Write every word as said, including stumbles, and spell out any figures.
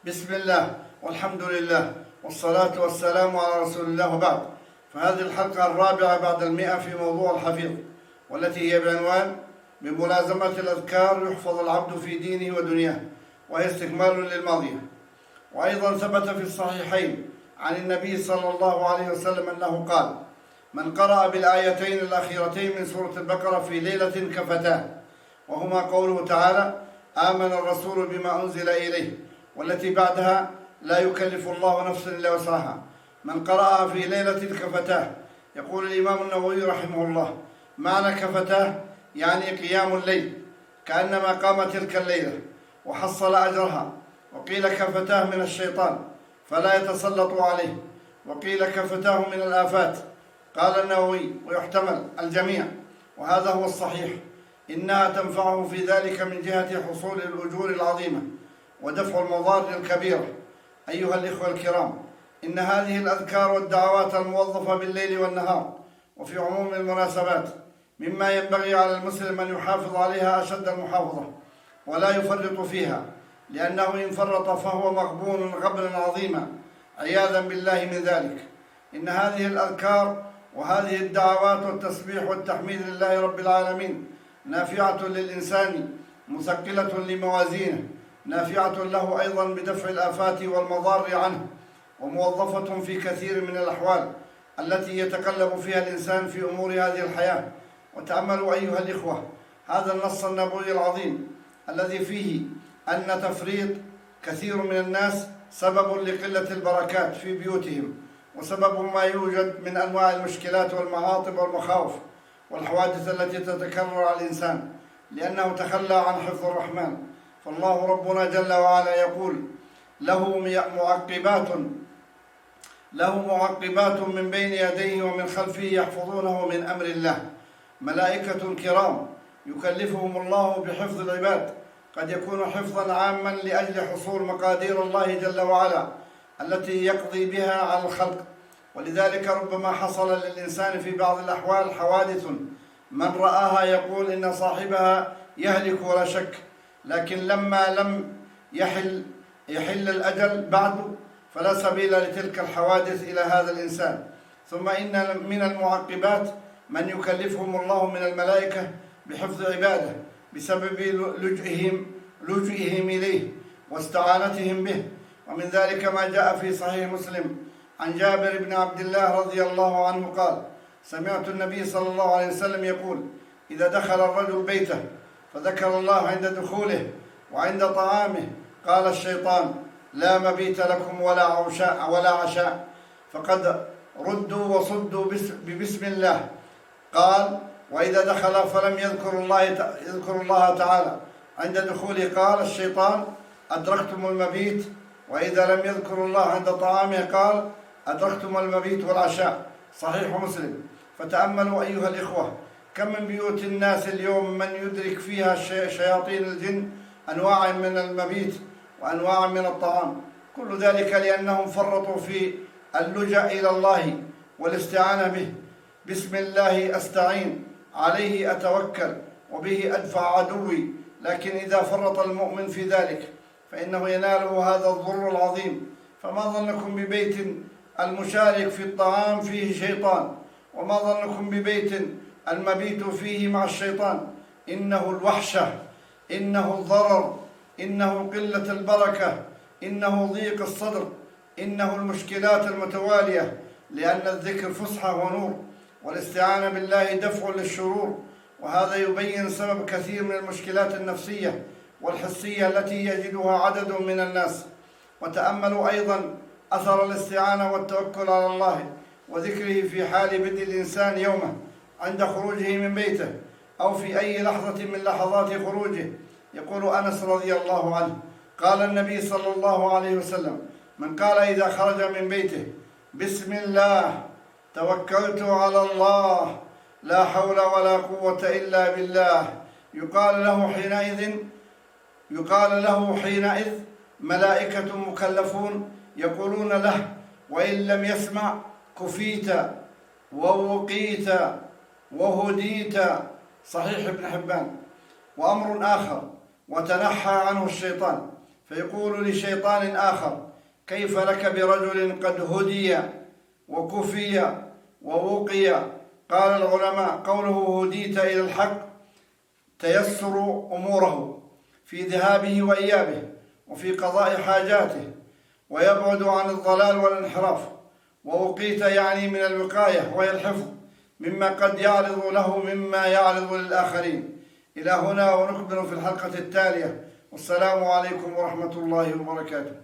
بسم الله والحمد لله والصلاة والسلام على رسول الله وبعد. فهذه الحلقة الرابعة بعد المئة في موضوع الحفيظ، والتي هي بعنوان بملازمة الأذكار يحفظ العبد في دينه ودنياه، وهي استكمال للماضية. وأيضا ثبت في الصحيحين عن النبي صلى الله عليه وسلم أنه قال: من قرأ بالآيتين الأخيرتين من سورة البقرة في ليلة كفتاه، وهما قوله تعالى: آمن الرسول بما أنزل إليه، والتي بعدها: لا يكلف الله نفسا إلا وسعها. من قرأ في ليلة كفتاه، يقول الإمام النووي رحمه الله: معنى كفتاه يعني قيام الليل، كأنما قام تلك الليلة وحصل أجرها. وقيل كفتاه من الشيطان فلا يتسلط عليه، وقيل كفتاه من الآفات. قال النووي: ويحتمل الجميع، وهذا هو الصحيح، إنها تنفعه في ذلك من جهة حصول الأجور العظيمة ودفع المضار الكبيرة. أيها الإخوة الكرام، إن هذه الأذكار والدعوات الموظفة بالليل والنهار وفي عموم المناسبات مما ينبغي على المسلم أن يحافظ عليها أشد المحافظة ولا يفرط فيها، لأنه إن فرط فهو مغبون غبنا عظيما عياذا بالله من ذلك. إن هذه الأذكار وهذه الدعوات والتسبيح والتحميد لله رب العالمين نافعة للإنسان، مثقلة لموازينه، نافعة له أيضا بدفع الآفات والمضار عنه، وموظفة في كثير من الأحوال التي يتقلب فيها الإنسان في أمور هذه الحياة. وتأملوا أيها الإخوة هذا النص النبوي العظيم الذي فيه أن تفريط كثير من الناس سبب لقلة البركات في بيوتهم، وسبب ما يوجد من أنواع المشكلات والمعاطب والمخاوف والحوادث التي تتكرر على الإنسان، لأنه تخلى عن حفظ الرحمن. فالله ربنا جل وعلا يقول: له معقبات له معقبات من بين يديه ومن خلفه يحفظونه من أمر الله، ملائكة كرام يكلفهم الله بحفظ العباد، قد يكون حفظا عاما لأجل حصول مقادير الله جل وعلا التي يقضي بها على الخلق. ولذلك ربما حصل للإنسان في بعض الأحوال حوادث من رآها يقول إن صاحبها يهلك ولا شك، لكن لما لم يحل يحل الأجل بعد فلا سبيل لتلك الحوادث إلى هذا الإنسان. ثم إن من المعقبات من يكلفهم الله من الملائكة بحفظ عباده بسبب لجئهم لجئهم إليه واستعانتهم به. ومن ذلك ما جاء في صحيح مسلم عن جابر بن عبد الله رضي الله عنه قال: سمعت النبي صلى الله عليه وسلم يقول: إذا دخل الرجل بيته فذكر الله عند دخوله وعند طعامه قال الشيطان: لا مبيت لكم ولا عشاء ولا عشاء، فقد ردوا وصدوا ببسم الله. قال: وإذا دخل فلم يذكر الله يذكر الله تعالى عند دخوله قال الشيطان: أدركتم المبيت. وإذا لم يذكر الله عند طعامه قال: أدركتم المبيت والعشاء. صحيح مسلم. فتأملوا أيها الإخوة كم من بيوت الناس اليوم من يدرك فيها شياطين الجن أنواع من المبيت وأنواع من الطعام، كل ذلك لأنهم فرطوا في اللجأ إلى الله والاستعانة به. بسم الله أستعين، عليه أتوكل، وبه أدفع عدوي. لكن إذا فرط المؤمن في ذلك فإنه يناله هذا الضر العظيم. فما ظنكم ببيت المشارك في الطعام فيه شيطان؟ وما ظنكم ببيت المبيت فيه مع الشيطان؟ إنه الوحشة، إنه الضرر، إنه قلة البركة، إنه ضيق الصدر، إنه المشكلات المتوالية، لأن الذكر فسحة ونور، والاستعانة بالله دفع للشرور. وهذا يبين سبب كثير من المشكلات النفسية والحسية التي يجدها عدد من الناس. وتأملوا أيضا أثر الاستعانة والتوكل على الله وذكره في حال بدء الإنسان يومه عند خروجه من بيته أو في أي لحظة من لحظات خروجه. يقول أنس رضي الله عنه: قال النبي صلى الله عليه وسلم: من قال إذا خرج من بيته: بسم الله توكلت على الله لا حول ولا قوة إلا بالله، يقال له حينئذ يقال له حينئذ ملائكة مكلفون يقولون له: وإن لم يسمع كفيت ووقيت وهديت. صحيح ابن حبان. وأمر آخر: وتنحى عنه الشيطان. فيقول لشيطان آخر: كيف لك برجل قد هدي وكفي ووقي؟ قال العلماء: قوله هديت إلى الحق تيسر أموره في ذهابه وإيابه وفي قضاء حاجاته، ويبعد عن الضلال والانحراف. ووقيت يعني من الوقاية وهي الحفظ مما قد يعرض له مما يعرض للآخرين. إلى هنا ونكمل في الحلقة التالية، والسلام عليكم ورحمة الله وبركاته.